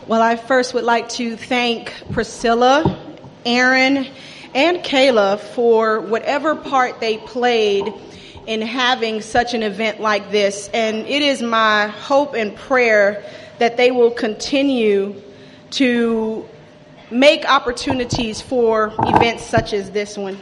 Well, I first would like to thank Priscilla, Aaron, and Kayla for whatever part they played in having such an event like this. And it is my hope and prayer that they will continue to make opportunities for events such as this one.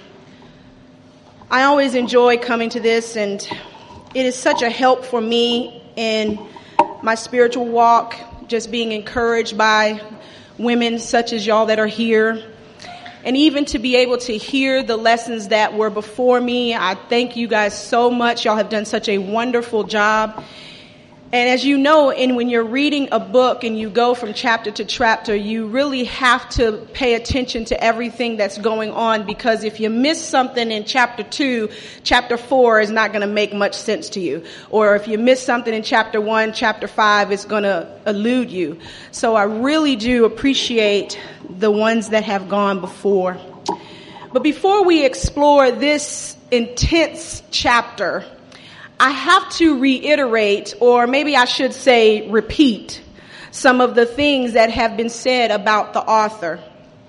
I always enjoy coming to this, and it is such a help for me in my spiritual walk, just being encouraged by women such as y'all that are here. And even to be able to hear the lessons that were before me, I thank you guys so much. Y'all have done such a wonderful job. And as you know, when you're reading a book and you go from chapter to chapter, you really have to pay attention to everything that's going on, because if you miss something in chapter 2, chapter 4 is not going to make much sense to you. Or if you miss something in chapter 1, chapter 5 is going to elude you. So I really do appreciate the ones that have gone before. But before we explore this intense chapter, I have to reiterate, or maybe I should say repeat, some of the things that have been said about the author.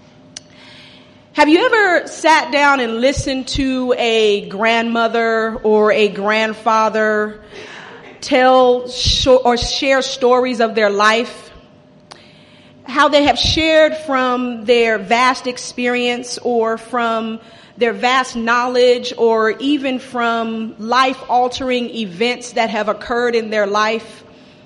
Have you ever sat down and listened to a grandmother or a grandfather tell or share stories of their life? How they have shared from their vast experience or from their vast knowledge, or even from life-altering events that have occurred in their life?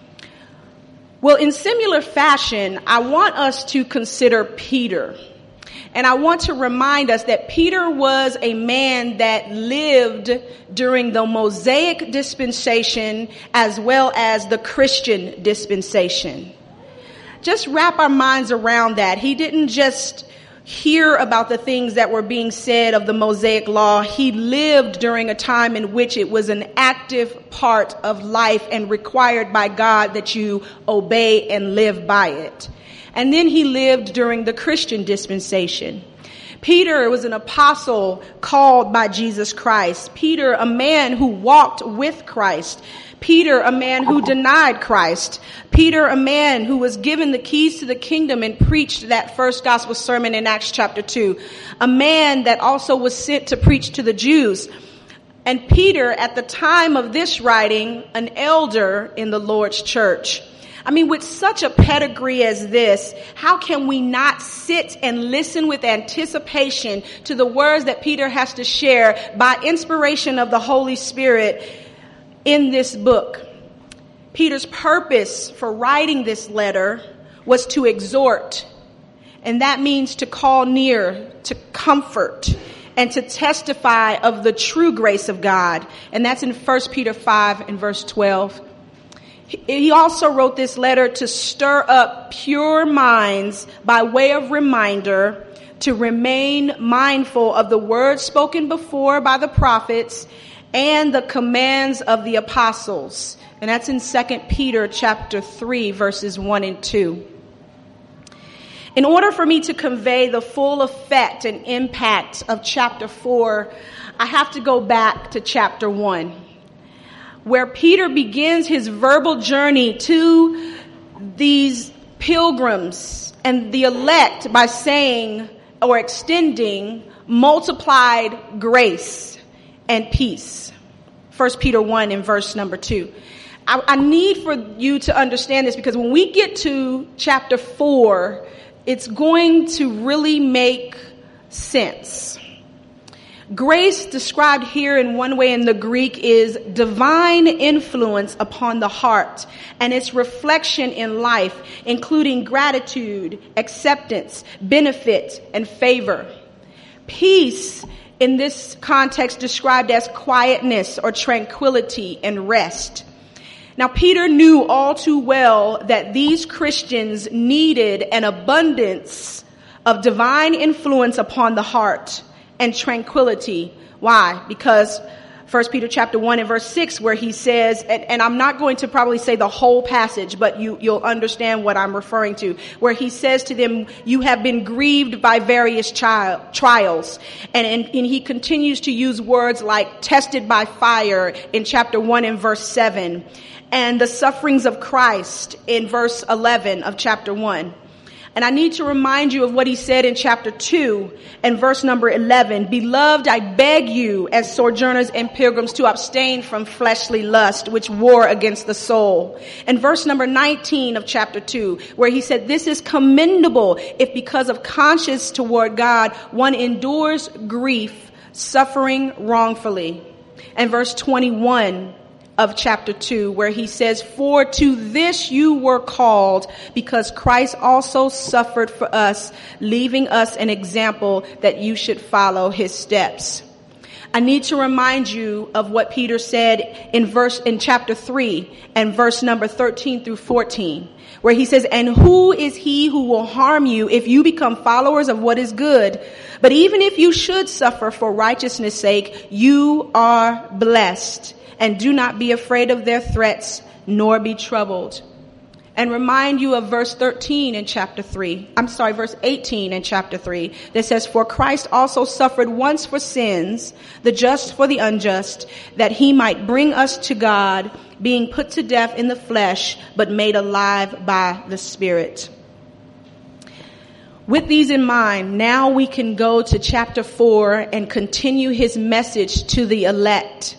Well, in similar fashion, I want us to consider Peter. And I want to remind us that Peter was a man that lived during the Mosaic dispensation as well as the Christian dispensation. Just wrap our minds around that. He didn't just hear about the things that were being said of the Mosaic law. He lived during a time in which it was an active part of life and required by God that you obey and live by it. And then he lived during the Christian dispensation. Peter was an apostle called by Jesus Christ. Peter, a man who walked with Christ. Peter, a man who denied Christ. Peter, a man who was given the keys to the kingdom and preached that first gospel sermon in Acts chapter 2. A man that also was sent to preach to the Jews. And Peter, at the time of this writing, an elder in the Lord's church. I mean, with such a pedigree as this, how can we not sit and listen with anticipation to the words that Peter has to share by inspiration of the Holy Spirit in this book? Peter's purpose for writing this letter was to exhort, and that means to call near, to comfort, and to testify of the true grace of God. And that's in 1 Peter 5 and verse 12. He also wrote this letter to stir up pure minds by way of reminder, to remain mindful of the words spoken before by the prophets and the commands of the apostles. And that's in 2 Peter chapter 3, verses 1 and 2. In order for me to convey the full effect and impact of chapter 4, I have to go back to chapter 1, where Peter begins his verbal journey to these pilgrims and the elect by saying or extending multiplied grace and peace. 1 Peter 1 in verse number 2. I need for you to understand this, because when we get to chapter 4, it's going to really make sense. Grace, described here in one way in the Greek, is divine influence upon the heart and its reflection in life, including gratitude, acceptance, benefit, and favor. Peace, in this context, described as quietness or tranquility and rest. Now, Peter knew all too well that these Christians needed an abundance of divine influence upon the heart and tranquility. Why? Because 1 Peter chapter 1 and verse 6, where he says, and I'm not going to probably say the whole passage, but you'll understand what I'm referring to, where he says to them, you have been grieved by various trials. And he continues to use words like tested by fire in chapter 1 and verse 7. and the sufferings of Christ in verse 11 of chapter 1. And I need to remind you of what he said in chapter 2 and verse number 11. Beloved, I beg you as sojourners and pilgrims to abstain from fleshly lust, which war against the soul. And verse number 19 of chapter 2, where he said, this is commendable if because of conscience toward God, one endures grief, suffering wrongfully. And verse 21 of chapter 2, where he says, for to this you were called, because Christ also suffered for us, leaving us an example that you should follow his steps. I need to remind you of what Peter said in chapter 3 and verse number 13 through 14, where he says, and who is he who will harm you if you become followers of what is good? But even if you should suffer for righteousness' sake, you are blessed. And do not be afraid of their threats, nor be troubled. And remind you of verse 18 in chapter 3, that says, for Christ also suffered once for sins, the just for the unjust, that he might bring us to God, being put to death in the flesh, but made alive by the Spirit. With these in mind, now we can go to chapter 4 and continue his message to the elect.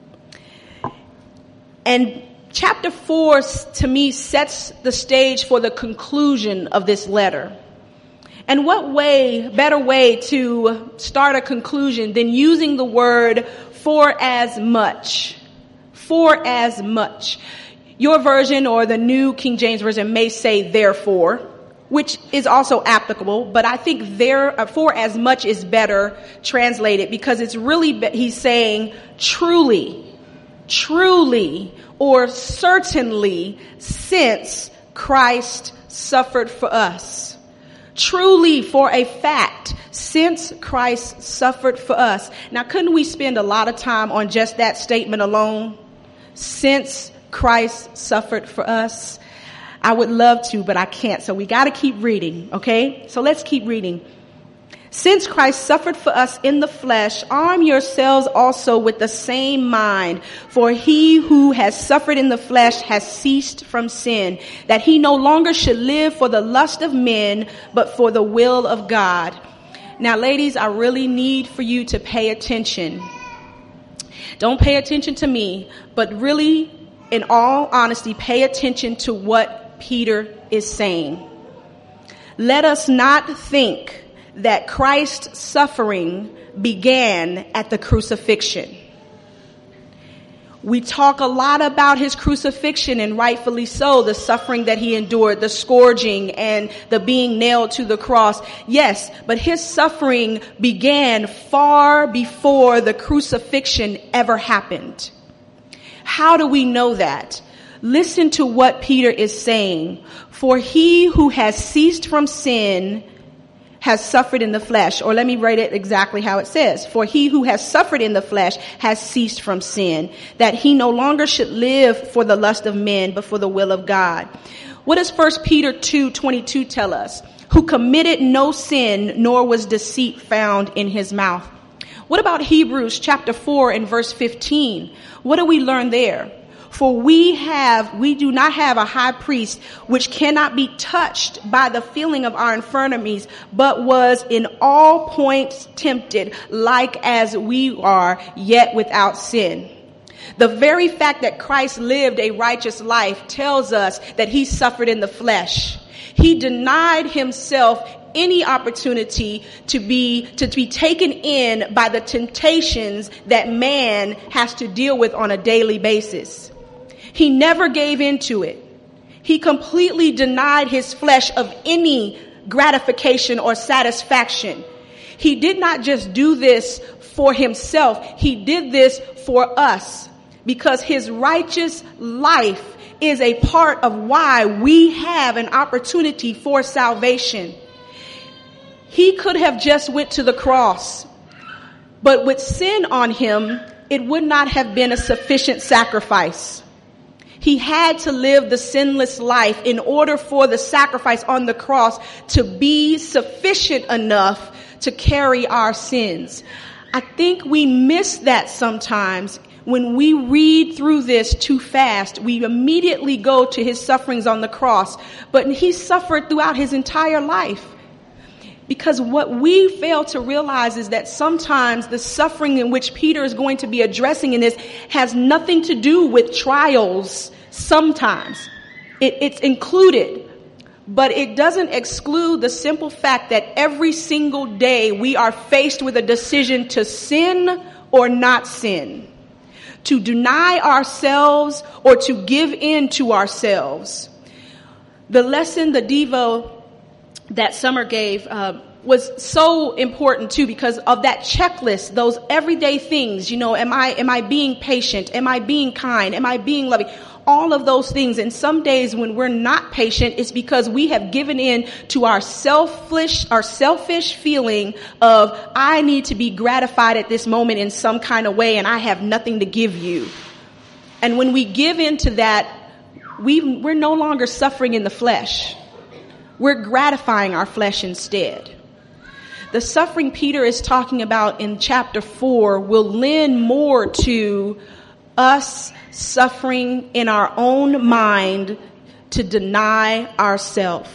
And chapter 4, to me, sets the stage for the conclusion of this letter. And what better way to start a conclusion than using the word for as much? For as much. Your version or the New King James Version may say therefore, which is also applicable, but I think for as much is better translated, because it's really, he's saying truly, or certainly, since Christ suffered for us. Truly, for a fact, since Christ suffered for us. Now, couldn't we spend a lot of time on just that statement alone? Since Christ suffered for us. I would love to, but I can't. So we got to keep reading, okay? So let's keep reading. Since Christ suffered for us in the flesh, arm yourselves also with the same mind. For he who has suffered in the flesh has ceased from sin, that he no longer should live for the lust of men, but for the will of God. Now, ladies, I really need for you to pay attention. Don't pay attention to me, but really, in all honesty, pay attention to what Peter is saying. Let us not think that Christ's suffering began at the crucifixion. We talk a lot about his crucifixion, and rightfully so, the suffering that he endured, the scourging and the being nailed to the cross. Yes, but his suffering began far before the crucifixion ever happened. How do we know that? Listen to what Peter is saying. For he who has ceased from sin has suffered in the flesh. Or let me write it exactly how it says. For he who has suffered in the flesh has ceased from sin, that he no longer should live for the lust of men, but for the will of God. What does 1 Peter 2:22 tell us? Who committed no sin, nor was deceit found in his mouth. What about Hebrews chapter 4 and verse 15? What do we learn there? For we do not have a high priest which cannot be touched by the feeling of our infirmities, but was in all points tempted, like as we are, yet without sin. The very fact that Christ lived a righteous life tells us that he suffered in the flesh. He denied himself any opportunity to be taken in by the temptations that man has to deal with on a daily basis. He never gave in to it. He completely denied his flesh of any gratification or satisfaction. He did not just do this for himself. He did this for us, because his righteous life is a part of why we have an opportunity for salvation. He could have just went to the cross, but with sin on him, it would not have been a sufficient sacrifice. He had to live the sinless life in order for the sacrifice on the cross to be sufficient enough to carry our sins. I think we miss that sometimes When we read through this too fast, we immediately go to his sufferings on the cross. But he suffered throughout his entire life. Because what we fail to realize is that sometimes the suffering in which Peter is going to be addressing in this has nothing to do with trials. Sometimes it's included, but it doesn't exclude the simple fact that every single day we are faced with a decision to sin or not sin, to deny ourselves or to give in to ourselves. The lesson, the Devo that Summer gave was so important too, because of that checklist, those everyday things. Am I being patient? Am I being kind? Am I being loving? All of those things. And some days when we're not patient, it's because we have given in to our selfish feeling of, I need to be gratified at this moment in some kind of way, and I have nothing to give you. And when we give in to that, we're no longer suffering in the flesh. We're gratifying our flesh instead. The suffering Peter is talking about in chapter 4 will lend more to us suffering in our own mind to deny ourselves.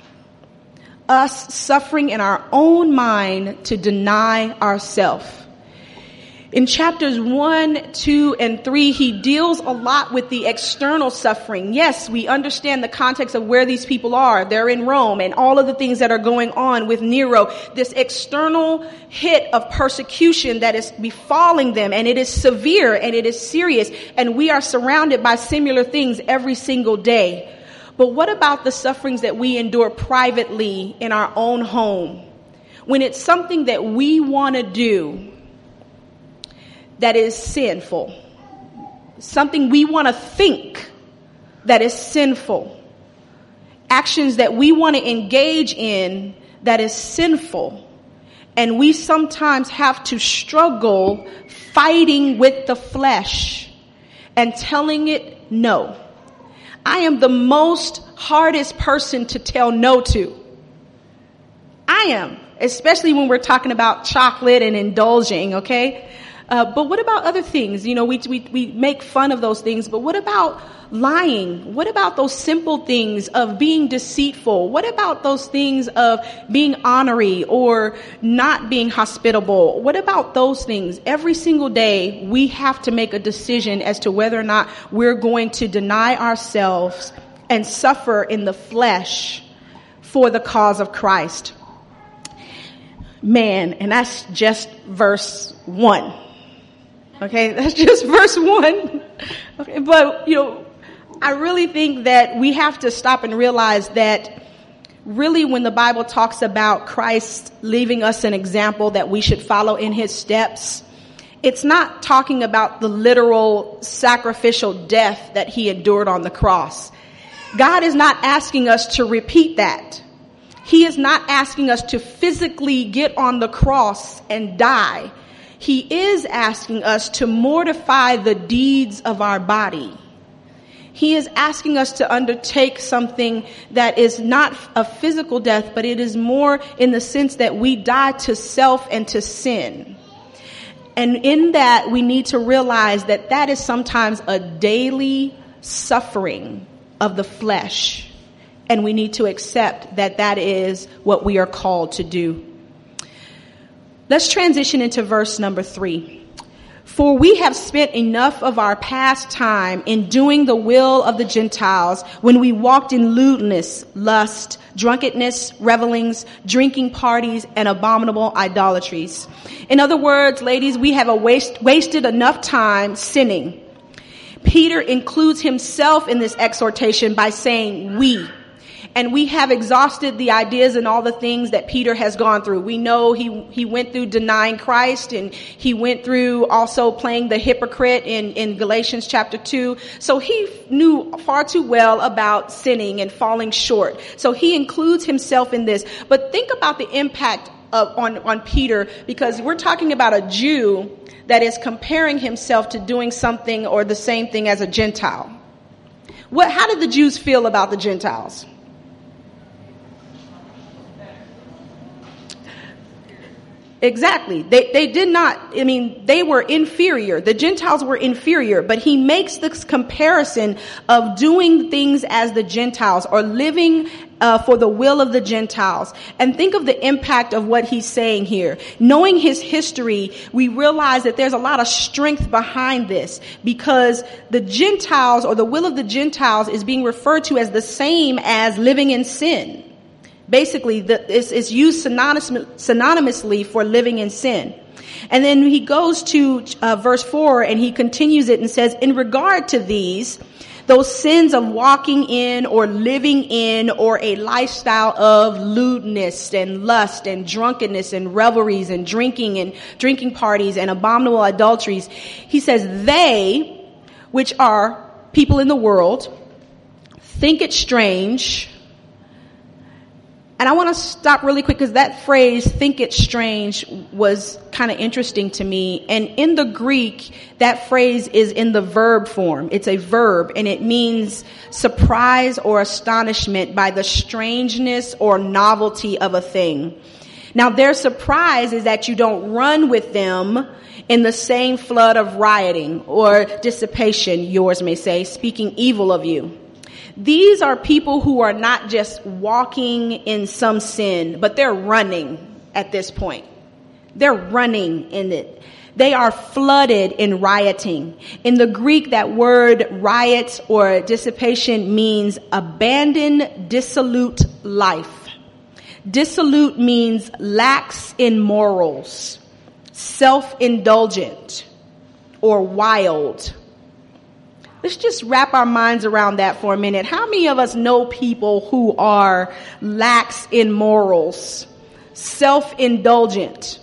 Us suffering in our own mind to deny ourselves. In chapters 1, 2, and 3, he deals a lot with the external suffering. Yes, we understand the context of where these people are. They're in Rome and all of the things that are going on with Nero. This external hit of persecution that is befalling them, and it is severe and it is serious. And we are surrounded by similar things every single day. But what about the sufferings that we endure privately in our own home? When it's something that we want to do that is sinful. Something we want to think that is sinful. Actions that we want to engage in that is sinful. And we sometimes have to struggle fighting with the flesh and telling it no. I am the most hardest person to tell no to. I am, especially when we're talking about chocolate and indulging, okay? But what about other things? We make fun of those things, but what about lying? What about those simple things of being deceitful? What about those things of being ornery or not being hospitable? What about those things? Every single day, we have to make a decision as to whether or not we're going to deny ourselves and suffer in the flesh for the cause of Christ. Man, and that's just verse 1. Okay, that's just verse 1. Okay, but, I really think that we have to stop and realize that really when the Bible talks about Christ leaving us an example that we should follow in his steps, it's not talking about the literal sacrificial death that he endured on the cross. God is not asking us to repeat that. He is not asking us to physically get on the cross and die. He is asking us to mortify the deeds of our body. He is asking us to undertake something that is not a physical death, but it is more in the sense that we die to self and to sin. And in that, we need to realize that that is sometimes a daily suffering of the flesh. And we need to accept that that is what we are called to do. Let's transition into verse number 3. For we have spent enough of our past time in doing the will of the Gentiles when we walked in lewdness, lust, drunkenness, revelings, drinking parties, and abominable idolatries. In other words, ladies, we have wasted enough time sinning. Peter includes himself in this exhortation by saying we. And we have exhausted the ideas and all the things that Peter has gone through. We know he went through denying Christ, and he went through also playing the hypocrite in Galatians chapter 2. So he knew far too well about sinning and falling short. So he includes himself in this. But think about the impact on Peter, because we're talking about a Jew that is comparing himself to doing something or the same thing as a Gentile. How did the Jews feel about the Gentiles? Exactly. They did not, they were inferior. The Gentiles were inferior, but he makes this comparison of doing things as the Gentiles or living for the will of the Gentiles. And think of the impact of what he's saying here. Knowing his history, we realize that there's a lot of strength behind this, because the Gentiles, or the will of the Gentiles, is being referred to as the same as living in sin. Basically, it's used synonymously for living in sin. And then he goes to verse 4 and he continues it and says, in regard to those sins of walking in or living in or a lifestyle of lewdness and lust and drunkenness and revelries and drinking parties and abominable adulteries. He says, they, which are people in the world, think it strange. And I want to stop really quick, because that phrase, think it strange, was kind of interesting to me. And in the Greek, that phrase is in the verb form. It's a verb, and it means surprise or astonishment by the strangeness or novelty of a thing. Now, their surprise is that you don't run with them in the same flood of rioting or dissipation, yours may say, speaking evil of you. These are people who are not just walking in some sin, but they're running at this point. They're running in it. They are flooded in rioting. In the Greek, that word riot or dissipation means abandoned, dissolute life. Dissolute means lax in morals, self-indulgent, or wild. Let's just wrap our minds around that for a minute. How many of us know people who are lax in morals, self-indulgent,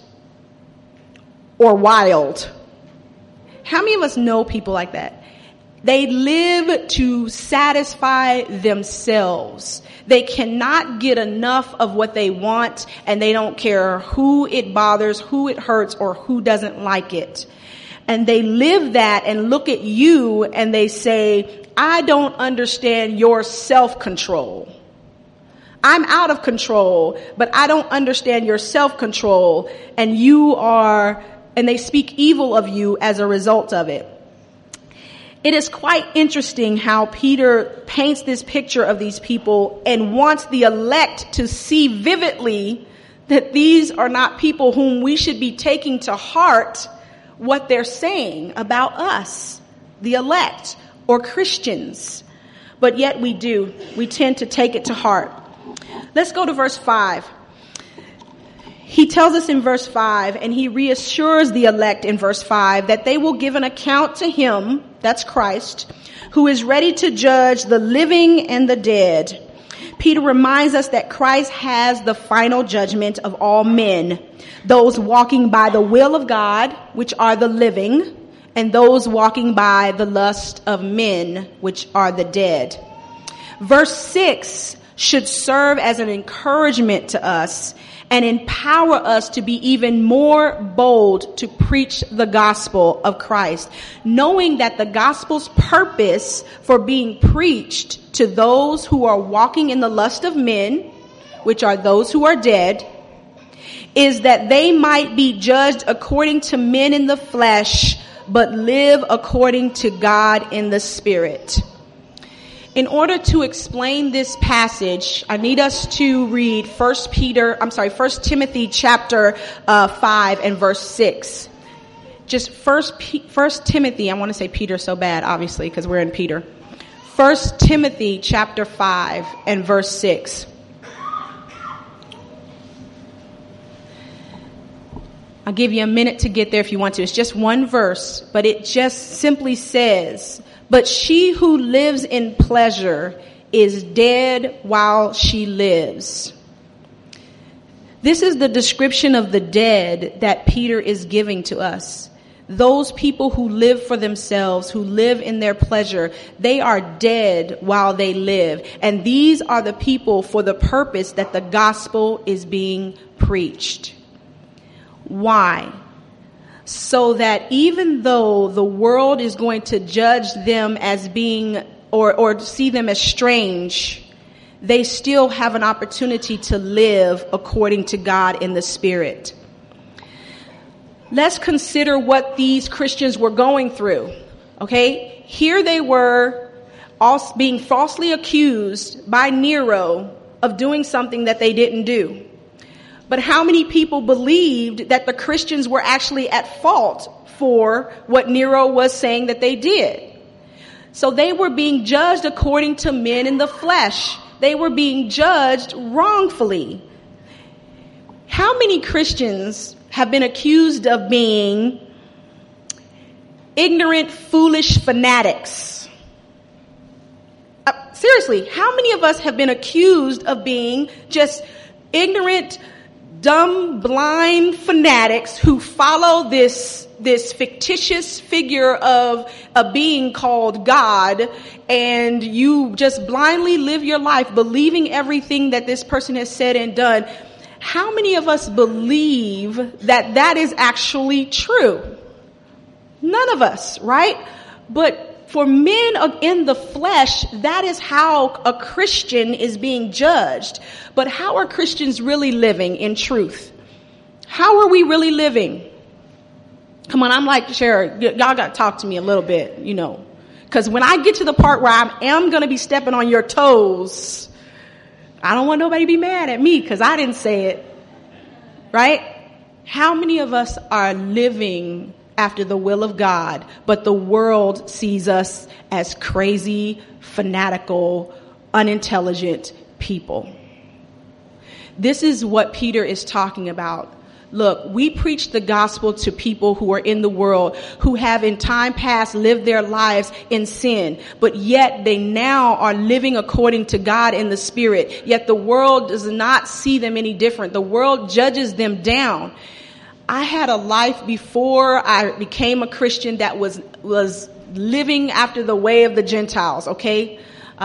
or wild? How many of us know people like that? They live to satisfy themselves. They cannot get enough of what they want, and they don't care who it bothers, who it hurts, or who doesn't like it. And they live that and look at you and they say, I don't understand your self-control. I'm out of control, but I don't understand your self-control. And and they speak evil of you as a result of it. It is quite interesting how Peter paints this picture of these people and wants the elect to see vividly that these are not people whom we should be taking to heart what they're saying about us, the elect or Christians. But yet we do. We tend to take it to heart. Let's go to verse 5. He tells us in verse 5, and he reassures the elect in verse 5 that they will give an account to him, that's Christ, who is ready to judge the living and the dead. Peter reminds us that Christ has the final judgment of all men, those walking by the will of God, which are the living, and those walking by the lust of men, which are the dead. Verse 6 should serve as an encouragement to us and empower us to be even more bold to preach the gospel of Christ, knowing that the gospel's purpose for being preached to those who are walking in the lust of men, which are those who are dead, is that they might be judged according to men in the flesh, but live according to God in the Spirit. In order to explain this passage, I need us to read 1 Timothy chapter 5 and verse 6. Just First Timothy, I want to say Peter so bad, obviously, because we're in Peter. 1 Timothy chapter 5 and verse 6. I'll give you a minute to get there if you want to. It's just one verse, but it just simply says, but she who lives in pleasure is dead while she lives. This is the description of the dead that Peter is giving to us. Those people who live for themselves, who live in their pleasure, they are dead while they live. And these are the people for the purpose that the gospel is being preached. Why? So that even though the world is going to judge them as being or see them as strange, they still have an opportunity to live according to God in the Spirit. let's consider what these Christians were going through. Okay? Here they were all being falsely accused by Nero of doing something that they didn't do. But how many people believed that the Christians were actually at fault for what Nero was saying that they did? So they were being judged according to men in the flesh. They were being judged wrongfully. How many Christians have been accused of being ignorant, foolish fanatics? Seriously, how many of us have been accused of being just ignorant, dumb, blind fanatics who follow this fictitious figure of a being called God, and you just blindly live your life believing everything that this person has said and done? How many of us believe that that is actually true? None of us, right? But for men in the flesh, that is how a Christian is being judged. But how are Christians really living in truth? How are we really living? Come on, I'm like, Shara, y'all got to talk to me a little bit, because when I get to the part where I am going to be stepping on your toes, I don't want nobody to be mad at me because I didn't say it, right? How many of us are living after the will of God, but the world sees us as crazy, fanatical, unintelligent people? This is what Peter is talking about. Look, we preach the gospel to people who are in the world, who have in time past lived their lives in sin, but yet they now are living according to God in the Spirit. Yet the world does not see them any different. The world judges them down. I had a life before I became a Christian that was living after the way of the Gentiles, okay?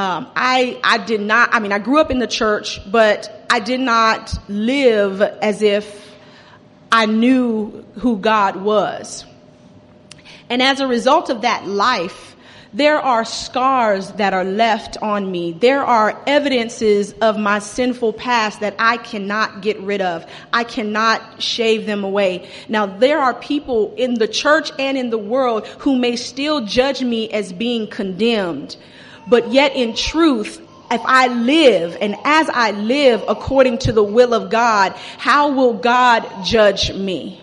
I grew up in the church, but I did not live as if I knew who God was. And as a result of that life, there are scars that are left on me. There are evidences of my sinful past that I cannot get rid of. I cannot shave them away. Now, there are people in the church and in the world who may still judge me as being condemned. But yet in truth, if I live and as I live according to the will of God, how will God judge me?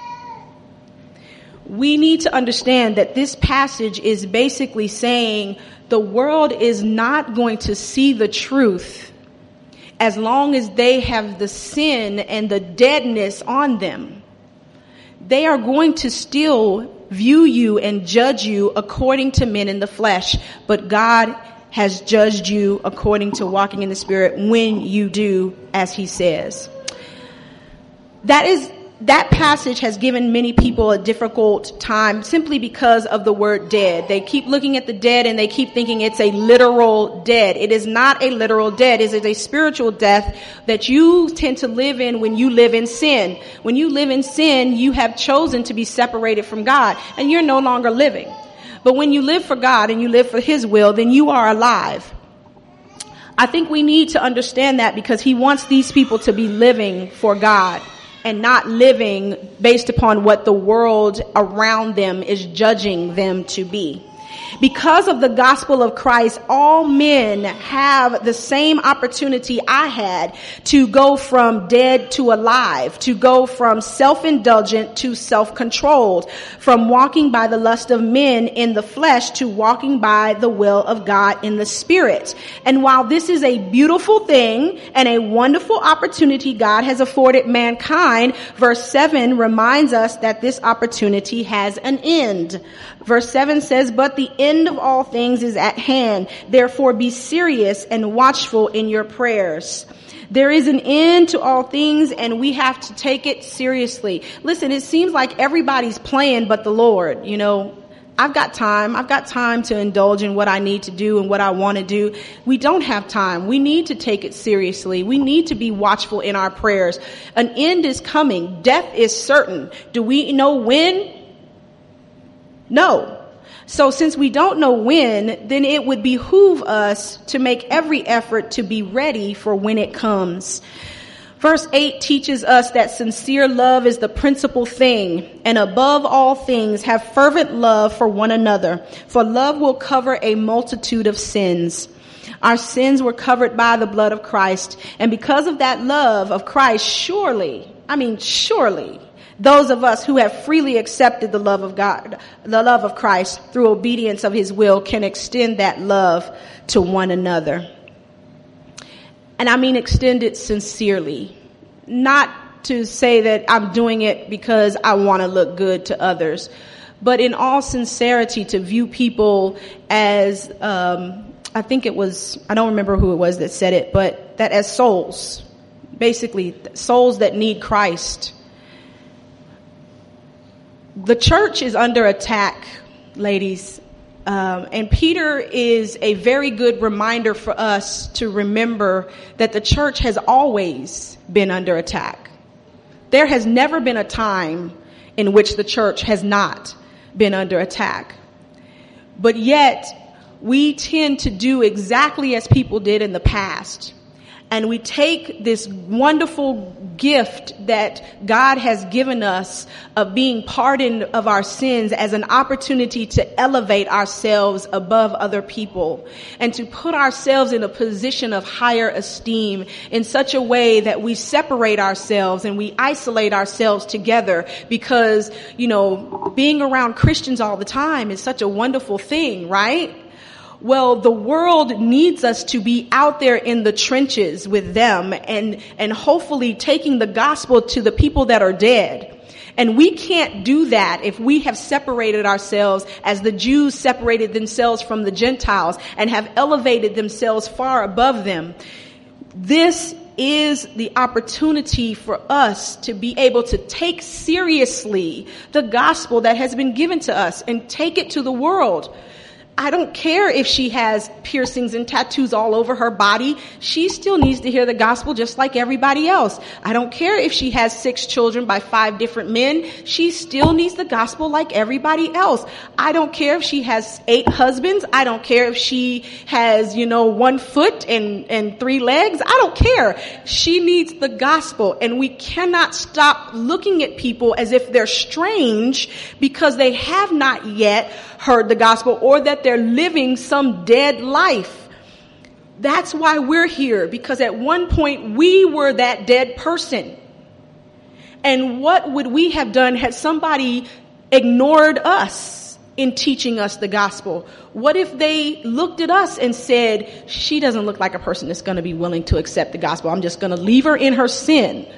We need to understand that this passage is basically saying the world is not going to see the truth as long as they have the sin and the deadness on them. They are going to still view you and judge you according to men in the flesh, but God has judged you according to walking in the Spirit when you do as he says. That passage has given many people a difficult time simply because of the word dead. They keep looking at the dead and they keep thinking it's a literal dead. It is not a literal dead. It is a spiritual death that you tend to live in when you live in sin. When you live in sin, you have chosen to be separated from God and you're no longer living. But when you live for God and you live for his will, then you are alive. I think we need to understand that because he wants these people to be living for God and not living based upon what the world around them is judging them to be. Because of the gospel of Christ, all men have the same opportunity I had to go from dead to alive, to go from self-indulgent to self-controlled, from walking by the lust of men in the flesh to walking by the will of God in the Spirit. And while this is a beautiful thing and a wonderful opportunity God has afforded mankind, verse 7 reminds us that this opportunity has an end. Verse 7 says, "But the end of all things is at hand. Therefore be serious and watchful in your prayers." There is an end to all things and we have to take it seriously. Listen, it seems like everybody's playing but the Lord. I've got time. I've got time to indulge in what I need to do and what I want to do. We don't have time. We need to take it seriously. We need to be watchful in our prayers. An end is coming. Death is certain. Do we know when? No. So since we don't know when, then it would behoove us to make every effort to be ready for when it comes. Verse 8 teaches us that sincere love is the principal thing, and above all things have fervent love for one another, for love will cover a multitude of sins. Our sins were covered by the blood of Christ, and because of that love of Christ, surely, those of us who have freely accepted the love of God, the love of Christ through obedience of his will, can extend that love to one another. And I mean extend it sincerely, not to say that I'm doing it because I want to look good to others, but in all sincerity to view people as, I think it was, I don't remember who it was that said it, but that as souls, basically souls that need Christ. The church is under attack, ladies. And Peter is a very good reminder for us to remember that the church has always been under attack. There has never been a time in which the church has not been under attack. But yet, we tend to do exactly as people did in the past. And we take this wonderful gift that God has given us of being pardoned of our sins as an opportunity to elevate ourselves above other people and to put ourselves in a position of higher esteem in such a way that we separate ourselves and we isolate ourselves together because, being around Christians all the time is such a wonderful thing, right? Well, the world needs us to be out there in the trenches with them and hopefully taking the gospel to the people that are dead. And we can't do that if we have separated ourselves as the Jews separated themselves from the Gentiles and have elevated themselves far above them. This is the opportunity for us to be able to take seriously the gospel that has been given to us and take it to the world. I don't care if she has piercings and tattoos all over her body. She still needs to hear the gospel just like everybody else. I don't care if she has 6 children by 5 different men. She still needs the gospel like everybody else. I don't care if she has 8 husbands. I don't care if she has, 1 foot and 3 legs. I don't care. She needs the gospel, and we cannot stop looking at people as if they're strange because they have not yet heard the gospel or that they're living some dead life. That's why we're here, because at one point we were that dead person. And what would we have done had somebody ignored us in teaching us the gospel? What if they looked at us and said, she doesn't look like a person that's going to be willing to accept the gospel. I'm just going to leave her in her sin.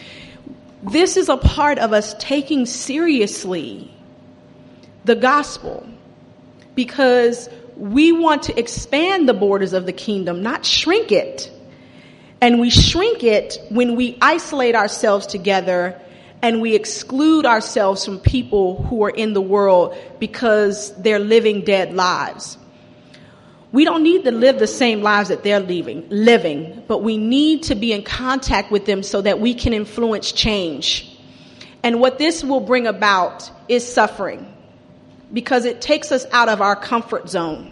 This is a part of us taking seriously the gospel, because we want to expand the borders of the kingdom, not shrink it. And we shrink it when we isolate ourselves together and we exclude ourselves from people who are in the world because they're living dead lives. We don't need to live the same lives that they're living, but we need to be in contact with them so that we can influence change. And what this will bring about is suffering, because it takes us out of our comfort zone.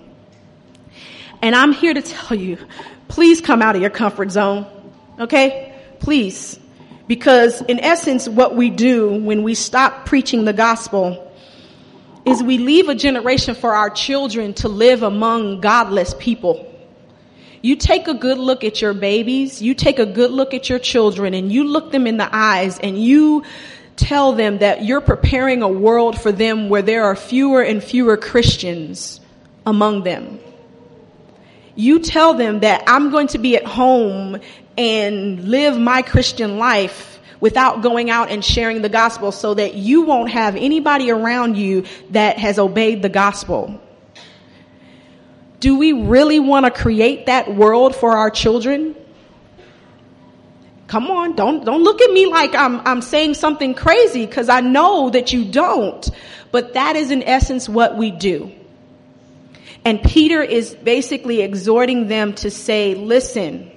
And I'm here to tell you, please come out of your comfort zone, okay? Please. Because in essence, what we do when we stop preaching the gospel is we leave a generation for our children to live among godless people. You take a good look at your babies, you take a good look at your children, and you look them in the eyes and you tell them that you're preparing a world for them where there are fewer and fewer Christians among them. You tell them that I'm going to be at home and live my Christian life without going out and sharing the gospel so that you won't have anybody around you that has obeyed the gospel. Do we really want to create that world for our children? Come on, don't look at me like I'm saying something crazy, because I know that you don't. But that is in essence what we do. And Peter is basically exhorting them to say, listen,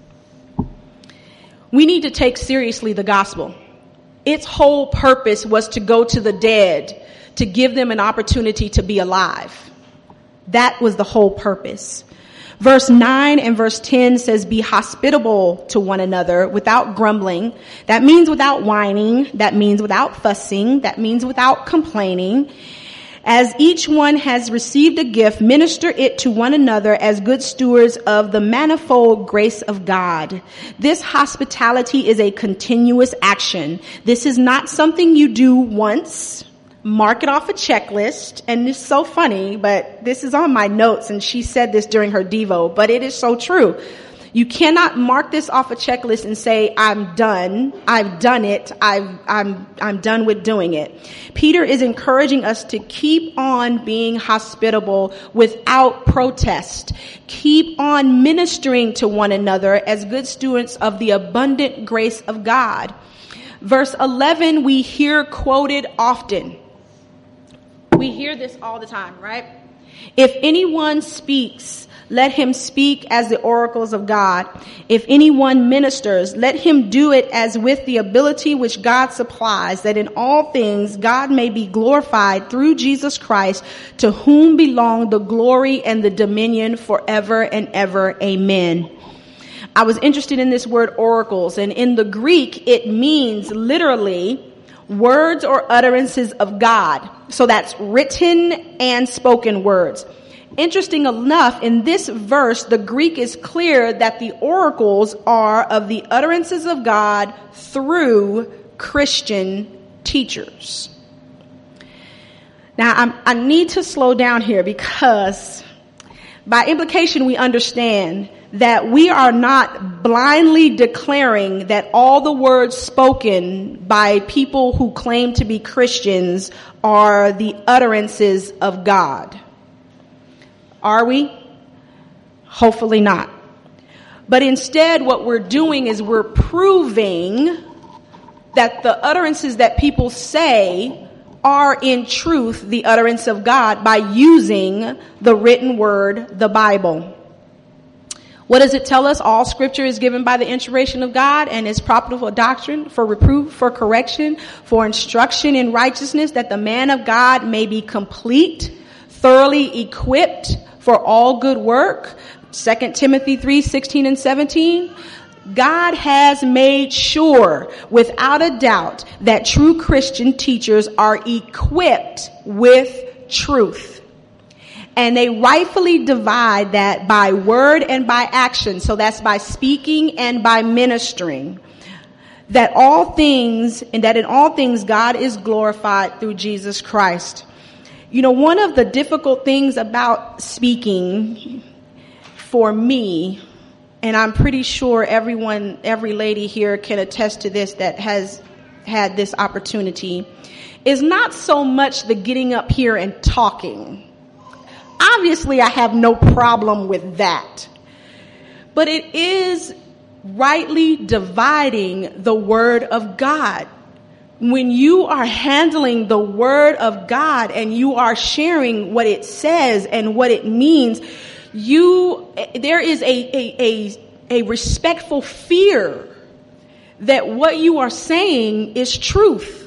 we need to take seriously the gospel. Its whole purpose was to go to the dead, to give them an opportunity to be alive. That was the whole purpose. Verse 9 and verse 10 says, be hospitable to one another without grumbling. That means without whining. That means without fussing. That means without complaining. As each one has received a gift, minister it to one another as good stewards of the manifold grace of God. This hospitality is a continuous action. This is not something you do once, mark it off a checklist. And it's so funny, but this is on my notes, and she said this during her Devo, but it is so true. You cannot mark this off a checklist and say, I'm done. I've done it. I'm done with doing it. Peter is encouraging us to keep on being hospitable without protest. Keep on ministering to one another as good stewards of the abundant grace of God. Verse 11, we hear quoted often. We hear this all the time, right? If anyone speaks, let him speak as the oracles of God. If anyone ministers, let him do it as with the ability which God supplies, that in all things God may be glorified through Jesus Christ, to whom belong the glory and the dominion forever and ever. Amen. I was interested in this word oracles, and in the Greek, it means literally words or utterances of God. So that's written and spoken words. Interesting enough, in this verse, the Greek is clear that the oracles are of the utterances of God through Christian teachers. Now, I need to slow down here, because by implication, we understand that we are not blindly declaring that all the words spoken by people who claim to be Christians are the utterances of God. Are we? Hopefully not. But instead, what we're doing is we're proving that the utterances that people say are in truth the utterance of God by using the written word, the Bible. What does it tell us? All scripture is given by the inspiration of God and is profitable for doctrine, for reproof, for correction, for instruction in righteousness, that the man of God may be complete, thoroughly equipped for all good work. 2 Timothy 3:16 and 17. God has made sure, without a doubt, that true Christian teachers are equipped with truth. And they rightfully divide that by word and by action. So that's by speaking and by ministering. That in all things God is glorified through Jesus Christ. You know, one of the difficult things about speaking for me, and I'm pretty sure every lady here can attest to this that has had this opportunity, is not so much the getting up here and talking. Obviously, I have no problem with that. But it is rightly dividing the word of God. When you are handling the word of God and you are sharing what it says and what it means, there is a respectful fear that what you are saying is truth.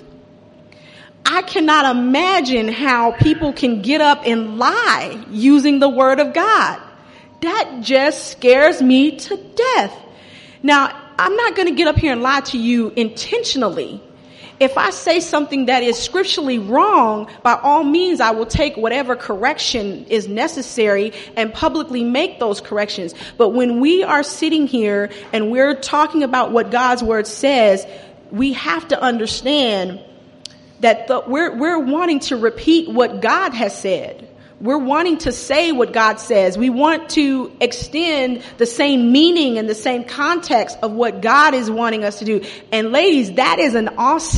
I cannot imagine how people can get up and lie using the word of God. That just scares me to death. Now, I'm not going to get up here and lie to you intentionally. If I say something that is scripturally wrong, by all means, I will take whatever correction is necessary and publicly make those corrections. But when we are sitting here and we're talking about what God's word says, we have to understand that we're wanting to repeat what God has said. We're wanting to say what God says. We want to extend the same meaning and the same context of what God is wanting us to do. And ladies, that is an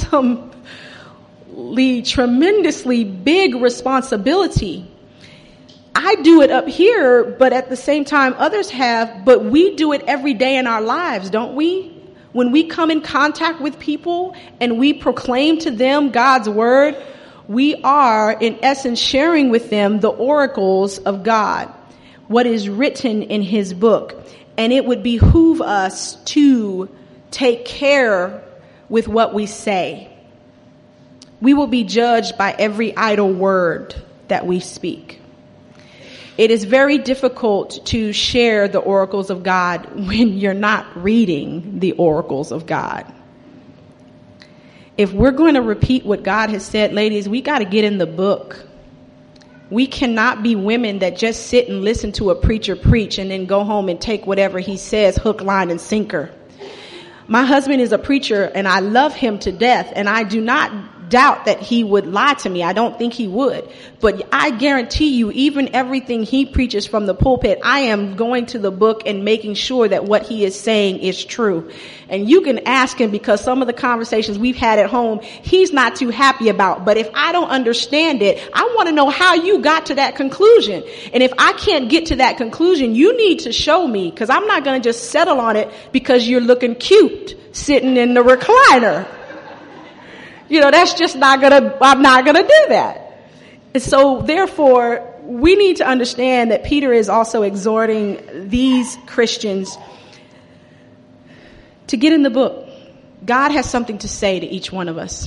awesomely, tremendously big responsibility. I do it up here, but at the same time others have, but we do it every day in our lives, don't we? When we come in contact with people and we proclaim to them God's word, we are, in essence, sharing with them the oracles of God, what is written in his book. And it would behoove us to take care with what we say. We will be judged by every idle word that we speak. It is very difficult to share the oracles of God when you're not reading the oracles of God. If we're going to repeat what God has said, ladies, we got to get in the book. We cannot be women that just sit and listen to a preacher preach and then go home and take whatever he says, hook, line, and sinker. My husband is a preacher and I love him to death, and I do not doubt that he would lie to me. I don't think he would. But I guarantee you, even everything he preaches from the pulpit, I am going to the book and making sure that what he is saying is true. And you can ask him, because some of the conversations we've had at home, he's not too happy about. But if I don't understand it, I want to know how you got to that conclusion. And if I can't get to that conclusion, you need to show me, because I'm not going to just settle on it because you're looking cute sitting in the recliner. You know, that's just I'm not gonna do that. And so therefore, we need to understand that Peter is also exhorting these Christians to get in the book. God has something to say to each one of us,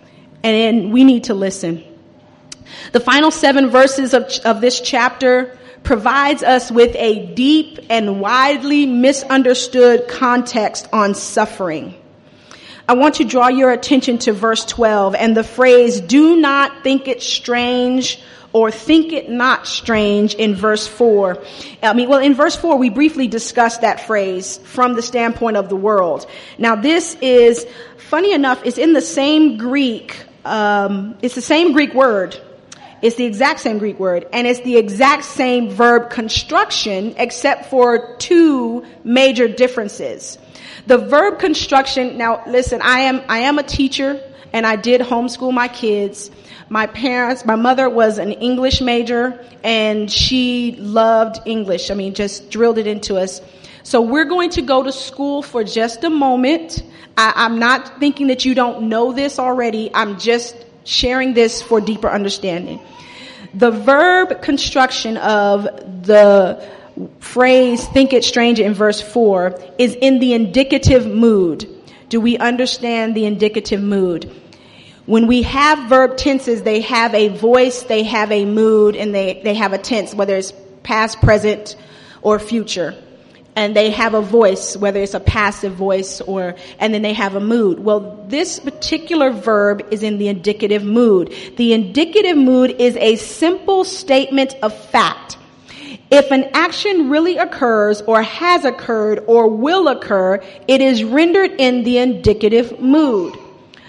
and we need to listen. The final 7 verses of this chapter provides us with a deep and widely misunderstood context on suffering. I want to draw your attention to verse 12 and the phrase, do not think it strange, or think it not strange, in verse 4. In verse 4, we briefly discussed that phrase from the standpoint of the world. Now, this is, funny enough, it's in the same Greek, it's the same Greek word. It's the exact same Greek word, and it's the exact same verb construction, except for 2 major differences. The verb construction, now listen, I am a teacher and I did homeschool my kids. My mother was an English major and she loved English. Just drilled it into us. So we're going to go to school for just a moment. I'm not thinking that you don't know this already. I'm just sharing this for deeper understanding. The verb construction of the phrase think it strange in verse 4 is in the indicative mood. Do we understand the indicative mood? When we have verb tenses, they have a voice, they have a mood, and they have a tense, whether it's past, present, or future. And they have a voice, whether it's a passive voice and then they have a mood. Well, this particular verb is in the indicative mood. The indicative mood is a simple statement of fact. If an action really occurs or has occurred or will occur, it is rendered in the indicative mood.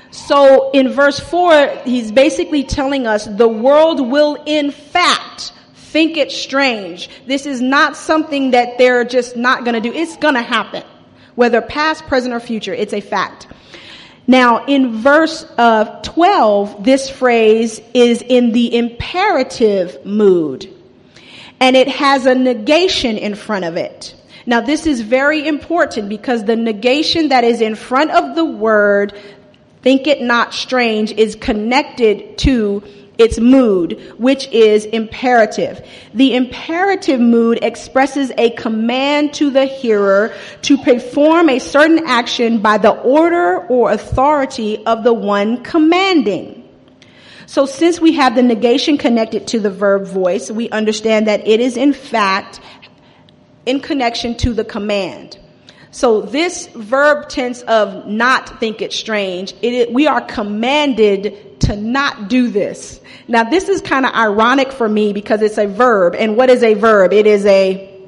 So in verse 4, he's basically telling us the world will in fact think it strange. This is not something that they're just not going to do. It's going to happen. Whether past, present, or future, it's a fact. Now in verse 12, this phrase is in the imperative mood. And it has a negation in front of it. Now this is very important because the negation that is in front of the word, think it not strange, is connected to its mood, which is imperative. The imperative mood expresses a command to the hearer to perform a certain action by the order or authority of the one commanding. So since we have the negation connected to the verb voice, we understand that it is in fact in connection to the command. So this verb tense of not think it strange, we are commanded to not do this. Now this is kind of ironic for me because it's a verb. And what is a verb? It is a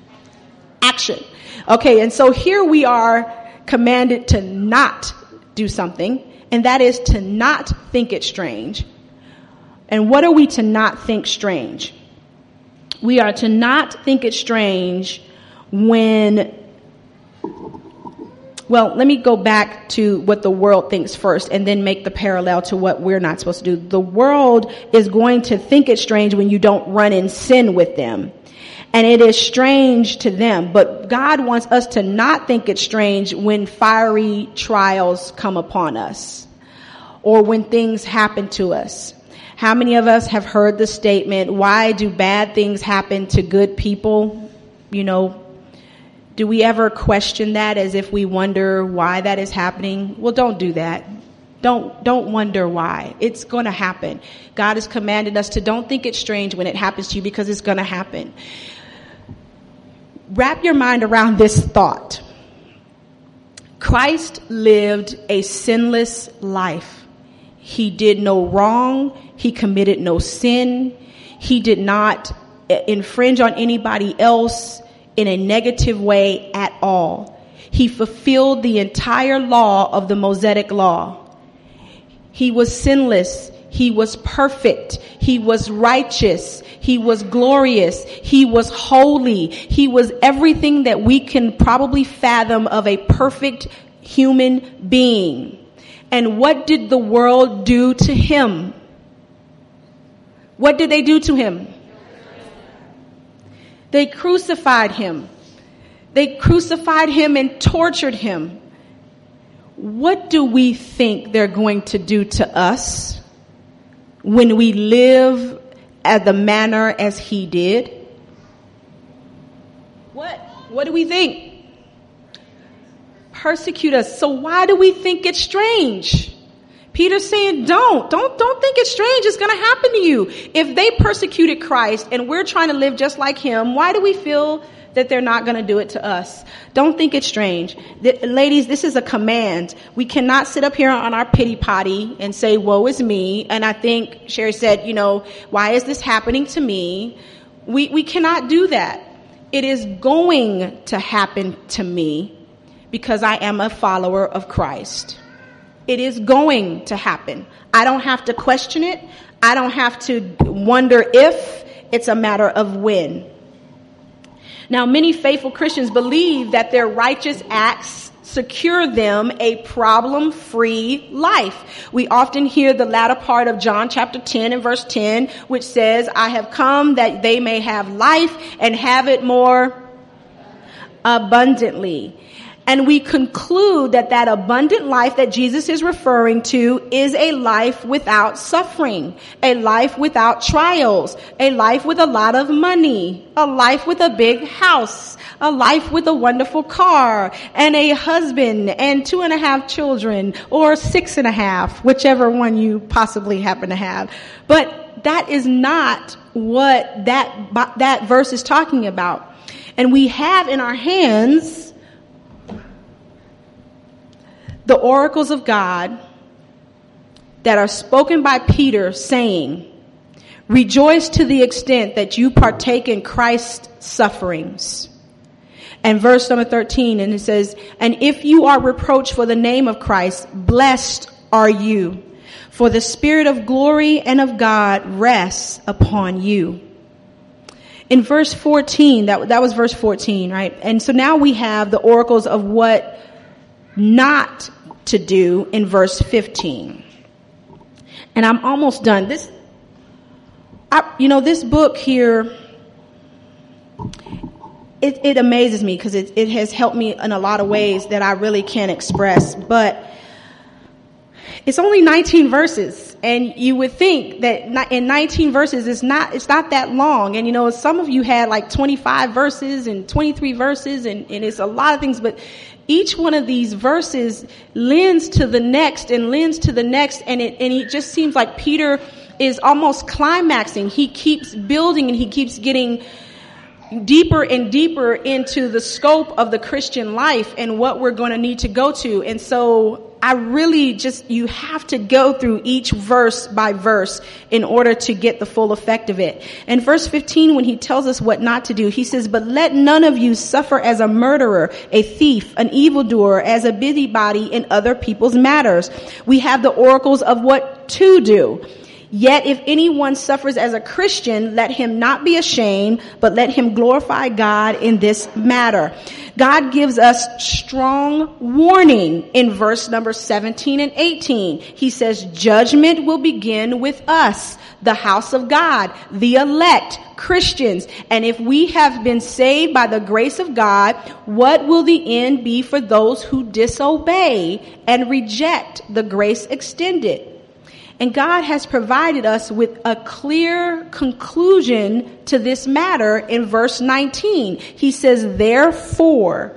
action. Okay, and so here we are commanded to not do something, and that is to not think it strange. And what are we to not think strange? We are to not think it strange when, well, let me go back to what the world thinks first and then make the parallel to what we're not supposed to do. The world is going to think it strange when you don't run in sin with them. And it is strange to them. But God wants us to not think it strange when fiery trials come upon us or when things happen to us. How many of us have heard the statement, why do bad things happen to good people? You know, do we ever question that as if we wonder why that is happening? Well, don't do that. Don't wonder why. It's going to happen. God has commanded us to don't think it's strange when it happens to you, because it's going to happen. Wrap your mind around this thought. Christ lived a sinless life. He did no wrong. He committed no sin. He did not infringe on anybody else in a negative way at all. He fulfilled the entire law of the Mosaic law. He was sinless. He was perfect. He was righteous. He was glorious. He was holy. He was everything that we can probably fathom of a perfect human being. And what did the world do to him? What did they do to him? They crucified him. They crucified him and tortured him. What do we think they're going to do to us when we live at the manner as he did? What do we think? Persecute us. So why do we think it's strange? Peter's saying, don't think it's strange. It's going to happen to you. If they persecuted Christ and we're trying to live just like him, why do we feel that they're not going to do it to us? Don't think it's strange. Ladies, this is a command. We cannot sit up here on our pity potty and say, woe is me. And I think Sherry said, why is this happening to me? We cannot do that. It is going to happen to me because I am a follower of Christ. It is going to happen. I don't have to question it. I don't have to wonder if. It's a matter of when. Now, many faithful Christians believe that their righteous acts secure them a problem-free life. We often hear the latter part of John chapter 10 and verse 10, which says, I have come that they may have life and have it more abundantly. And we conclude that abundant life that Jesus is referring to is a life without suffering, a life without trials, a life with a lot of money, a life with a big house, a life with a wonderful car, and a husband and 2.5 children, or 6.5, whichever one you possibly happen to have. But that is not what that verse is talking about. And we have in our hands the oracles of God that are spoken by Peter, saying, rejoice to the extent that you partake in Christ's sufferings. And verse number 13, and it says, and if you are reproached for the name of Christ, blessed are you, for the Spirit of glory and of God rests upon you. In verse 14, that was verse 14, right? And so now we have the oracles of what not to do in verse 15. And I'm almost done. This book here, it amazes me because it has helped me in a lot of ways that I really can't express. But it's only 19 verses, and you would think that in 19 verses it's not that long. And some of you had like 25 verses and 23 verses, and it's a lot of things, but each one of these verses lends to the next and lends to the next, and it just seems like Peter is almost climaxing. He keeps building and he keeps getting deeper and deeper into the scope of the Christian life and what we're going to need to go to. And so I really you have to go through each verse by verse in order to get the full effect of it. And verse 15, when he tells us what not to do, he says, but let none of you suffer as a murderer, a thief, an evildoer, as a busybody in other people's matters. We have the oracles of what to do. Yet if anyone suffers as a Christian, let him not be ashamed, but let him glorify God in this matter. God gives us strong warning in verse number 17 and 18. He says, judgment will begin with us, the house of God, the elect, Christians. And if we have been saved by the grace of God, what will the end be for those who disobey and reject the grace extended? And God has provided us with a clear conclusion to this matter in verse 19. He says, therefore,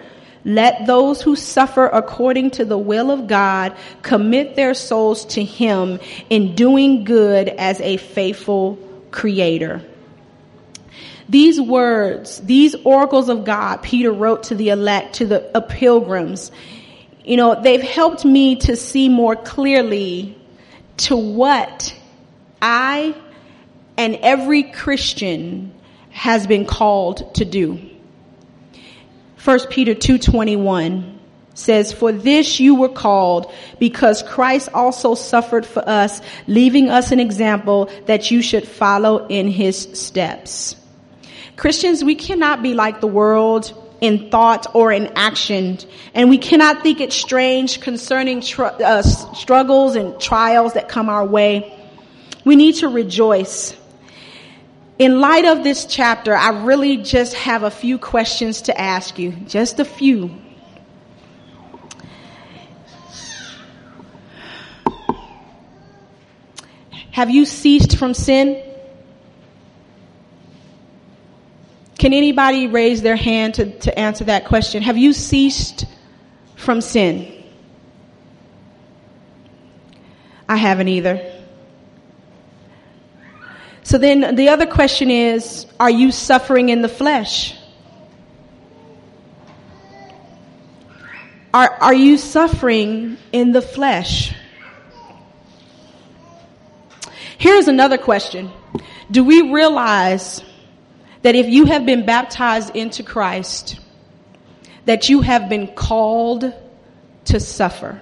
Let those who suffer according to the will of God commit their souls to him in doing good as a faithful creator. These words, these oracles of God, Peter wrote to the elect, to the pilgrims, they've helped me to see more clearly to what I and every Christian has been called to do. 1 Peter 2:21 says, "For this you were called, because Christ also suffered for us, leaving us an example that you should follow in his steps." Christians, we cannot be like the world in thought or in action, and we cannot think it strange concerning struggles and trials that come our way. We need to rejoice. In light of this chapter, I really just have a few questions to ask you. Just a few. Have you ceased from sin? Can anybody raise their hand to answer that question? Have you ceased from sin? I haven't either. So then the other question is, are you suffering in the flesh? Are you suffering in the flesh? Here's another question. Do we realize that if you have been baptized into Christ, that you have been called to suffer?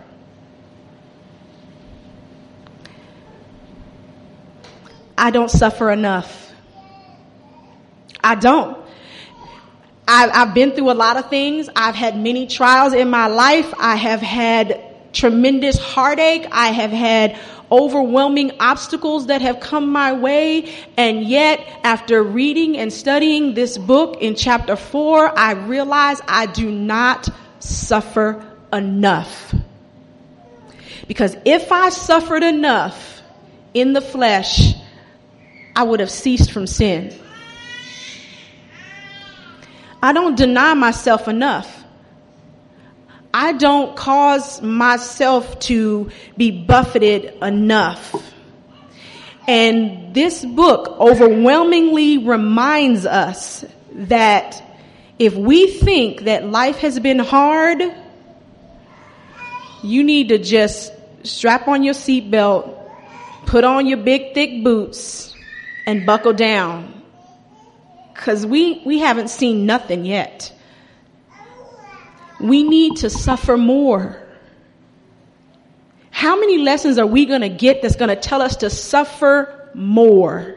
I don't suffer enough. I don't. I've been through a lot of things. I've had many trials in my life. I have had tremendous heartache. I have had overwhelming obstacles that have come my way. And yet, after reading and studying this book in chapter 4, I realize I do not suffer enough. Because if I suffered enough in the flesh, I would have ceased from sin. I don't deny myself enough. I don't cause myself to be buffeted enough. And this book overwhelmingly reminds us that if we think that life has been hard, you need to just strap on your seatbelt, put on your big thick boots, and buckle down, because we haven't seen nothing yet. We need to suffer more. How many lessons are we going to get that's going to tell us to suffer more?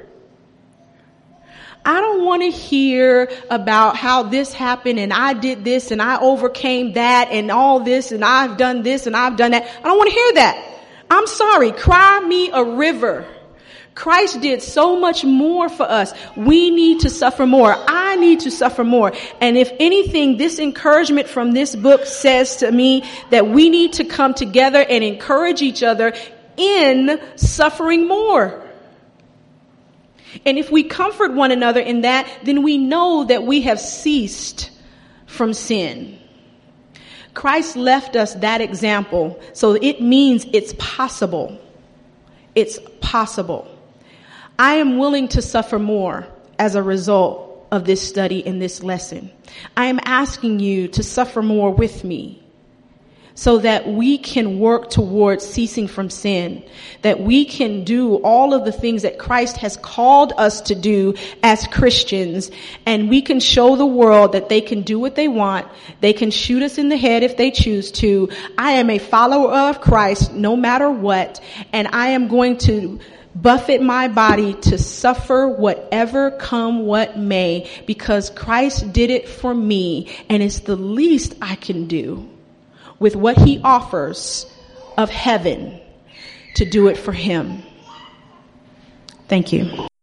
I don't want to hear about how this happened and I did this and I overcame that and all this and I've done this and I've done that. I don't want to hear that. I'm sorry. Cry me a river. Christ did so much more for us. We need to suffer more. I need to suffer more. And if anything, this encouragement from this book says to me that we need to come together and encourage each other in suffering more. And if we comfort one another in that, then we know that we have ceased from sin. Christ left us that example, so it means it's possible. It's possible. I am willing to suffer more as a result of this study and this lesson. I am asking you to suffer more with me so that we can work towards ceasing from sin, that we can do all of the things that Christ has called us to do as Christians, and we can show the world that they can do what they want. They can shoot us in the head if they choose to. I am a follower of Christ no matter what, and I am going to buffet my body to suffer whatever come what may, because Christ did it for me, and it's the least I can do with what he offers of heaven to do it for him. Thank you.